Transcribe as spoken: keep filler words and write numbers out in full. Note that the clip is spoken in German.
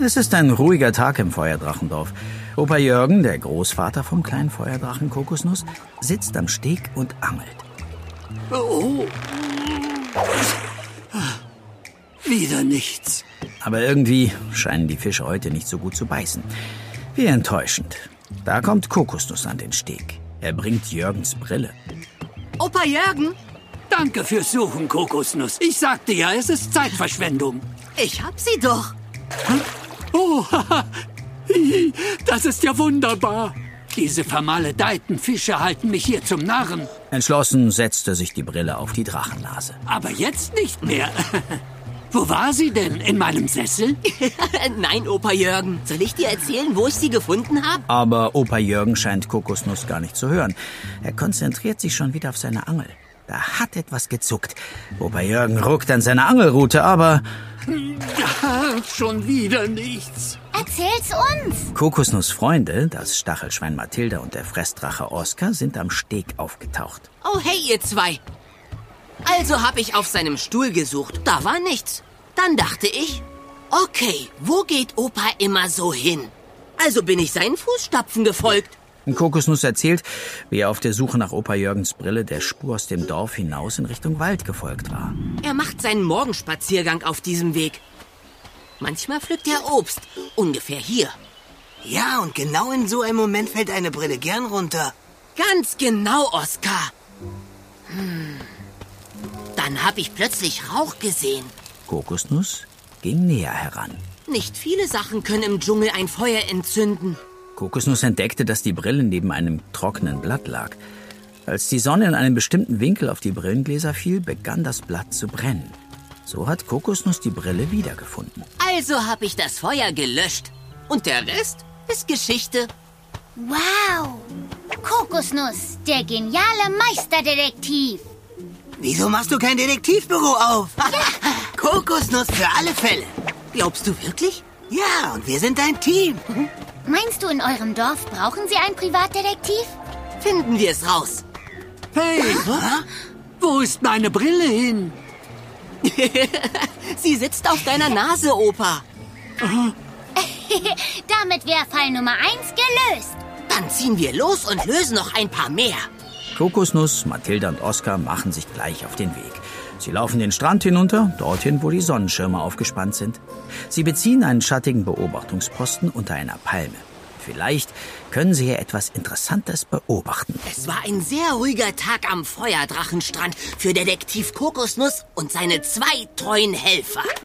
Es ist ein ruhiger Tag im Feuerdrachendorf. Opa Jürgen, der Großvater vom kleinen Feuerdrachen Kokosnuss, sitzt am Steg und angelt. Oh. Wieder nichts. Aber irgendwie scheinen die Fische heute nicht so gut zu beißen. Wie enttäuschend. Da kommt Kokosnuss an den Steg. Er bringt Jürgens Brille. Opa Jürgen? Danke fürs Suchen, Kokosnuss. Ich sagte ja, es ist Zeitverschwendung. Ich hab sie doch. Oh, das ist ja wunderbar. Diese vermaledeiten Fische halten mich hier zum Narren. Entschlossen setzte sich die Brille auf die Drachennase. Aber jetzt nicht mehr. Wo war sie denn? In meinem Sessel? Nein, Opa Jürgen. Soll ich dir erzählen, wo ich sie gefunden habe? Aber Opa Jürgen scheint Kokosnuss gar nicht zu hören. Er konzentriert sich schon wieder auf seine Angel. Da hat etwas gezuckt. Opa Jürgen ruckt an seiner Angelrute, aber... Ja, schon wieder nichts. Erzähl's uns. Kokosnuss' Freunde, das Stachelschwein Mathilda und der Fressdrache Oskar, sind am Steg aufgetaucht. Oh, hey, ihr zwei. Also habe ich auf seinem Stuhl gesucht. Da war nichts. Dann dachte ich, okay, wo geht Opa immer so hin? Also bin ich seinen Fußstapfen gefolgt. Kokosnuss erzählt, wie er auf der Suche nach Opa Jürgens Brille der Spur aus dem Dorf hinaus in Richtung Wald gefolgt war. Er macht seinen Morgenspaziergang auf diesem Weg. Manchmal pflückt er Obst, ungefähr hier. Ja, und genau in so einem Moment fällt eine Brille gern runter. Ganz genau, Oskar. Hm. Dann habe ich plötzlich Rauch gesehen. Kokosnuss ging näher heran. Nicht viele Sachen können im Dschungel ein Feuer entzünden. Kokosnuss entdeckte, dass die Brille neben einem trockenen Blatt lag. Als die Sonne in einem bestimmten Winkel auf die Brillengläser fiel, begann das Blatt zu brennen. So hat Kokosnuss die Brille wiedergefunden. Also habe ich das Feuer gelöscht. Und der Rest ist Geschichte. Wow! Kokosnuss, der geniale Meisterdetektiv. Wieso machst du kein Detektivbüro auf? Kokosnuss für alle Fälle. Glaubst du wirklich? Ja, und wir sind ein Team. Meinst du, in eurem Dorf brauchen sie einen Privatdetektiv? Finden wir es raus. Hey, wo ist meine Brille hin? Sie sitzt auf deiner Nase, Opa. Damit wäre Fall Nummer eins gelöst. Dann ziehen wir los und lösen noch ein paar mehr. Kokosnuss, Mathilda und Oskar machen sich gleich auf den Weg. Sie laufen den Strand hinunter, dorthin, wo die Sonnenschirme aufgespannt sind. Sie beziehen einen schattigen Beobachtungsposten unter einer Palme. Vielleicht können Sie hier etwas Interessantes beobachten. Es war ein sehr ruhiger Tag am Feuerdrachenstrand für Detektiv Kokosnuss und seine zwei treuen Helfer.